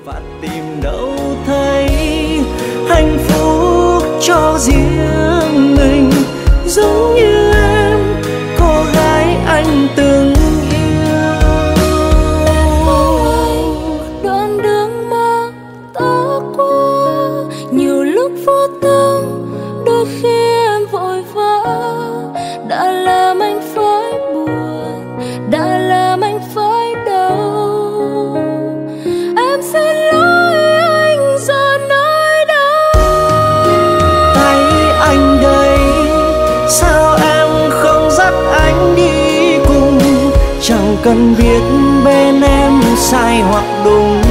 và tìm đâu thấy hạnh phúc cho riêng mình, giống như em cô gái anh từng yêu. Đoạn đường mà ta qua nhiều lúc vô tâm, đôi khi em vội vã đã làm anh phải buồn, đã làm anh phải đau. Em xin lỗi anh giờ nơi đâu. Tay anh đây, sao em không dắt anh đi cùng, chẳng cần biết bên em sai hoặc đúng.